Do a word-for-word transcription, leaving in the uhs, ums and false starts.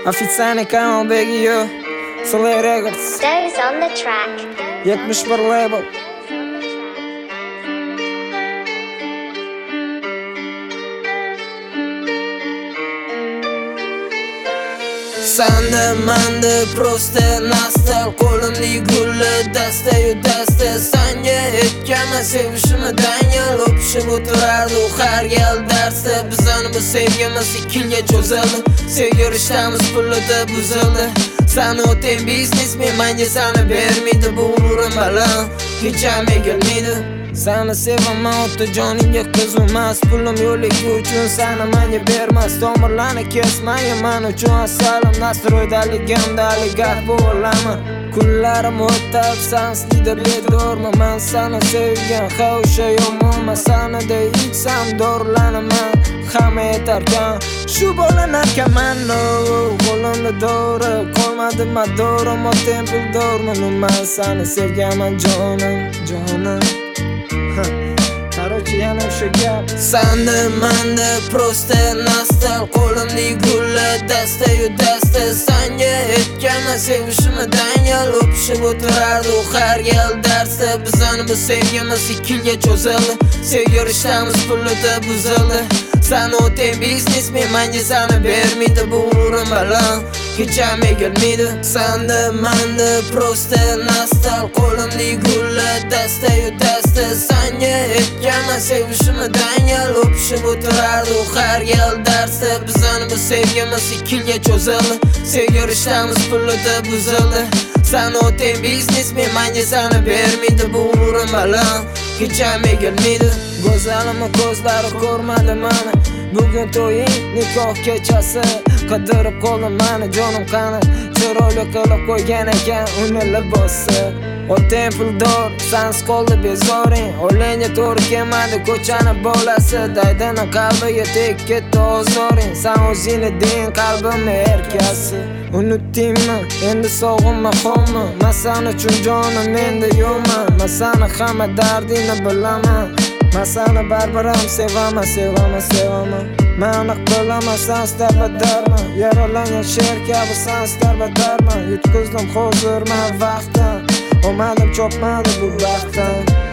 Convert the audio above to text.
Ofitsiant Kamal Begiyo, Slay Records. Those on the track. yetmiş bir label. Sanda manda prosta nastal qo'limni gulli dastayu dasta sanga aytganman sevishimdan yil o'pishib o'tirardi u har gal darsda bizani bu sevgimiz ikki yilga cho'zildi sevgirishdamiz pulida buzildi sani o'tang biznes men menga sani bermaydi bu g'ururim baland hech ham egilmaydi sani sevaman o'ta jonimga qiziqmas pulim yo'ligi uchun sani menga bermas tomirlarni kesmang men uchun asalim nastroydaligimda aligar bo'laman kunlarim o'tab sansizda bedorman men sani sevgan ha o'sha yomonman sanida ichsam dorilarman hamma yetarkan shu bo'lanarkanman qo'limda dori qolmadi madorim o'tang puldorman men sani sevganman jonim jonim Короче, yana o'sha gap Sanda manda prosta nastal qo'limni gulli dastayu dasta sanga aytganman sevishimdan yil o'pishib o'tirardi u har gal darsda bizani bu sevgimiz ikki yilga cho'zildi sevgirishdamiz pulida buzildi sani o'tang biznes men menga sani bermaydi bu g'ururim baland hech ham egilmaydi sanda manda prosta nastal qo'limni gulli dastayu dasta sanga aytganman sevishimdan yil o'pishib o'tirardi u har gal darsda bizani bu sevgimiz ikki yilga cho'zildi sevgirishdamiz pulida buzildi sani o'tang biznes men menga sani bermaydi bu g'ururim baland hech ham egilmaydi go'zalimni ko'zlari ko'rmadi mani bugun to'ying nikoh kechasi qidirib qoldim mani jonim qani chiroyli qilib qo'ygan ekan uni libosi o'tang puldor sansiz qoldi bezoring o'ylayga to'g'ri kelmadi ko'chani bolasi daydini qalbiga tek ketdi ozoring san o'zingni deng qalbimni erkasi unutdingmi endi sog'inma xommi man san uchun jonim menda yo'qman man sani hamma dardingni bilaman man sani baribir ham sevaman sevaman sevaman man aniq bilaman san darbadarman yaralangan sher kabi san darbadarman yutqizdim hozir man vaqtdan omadim chopmadi bu baxtdan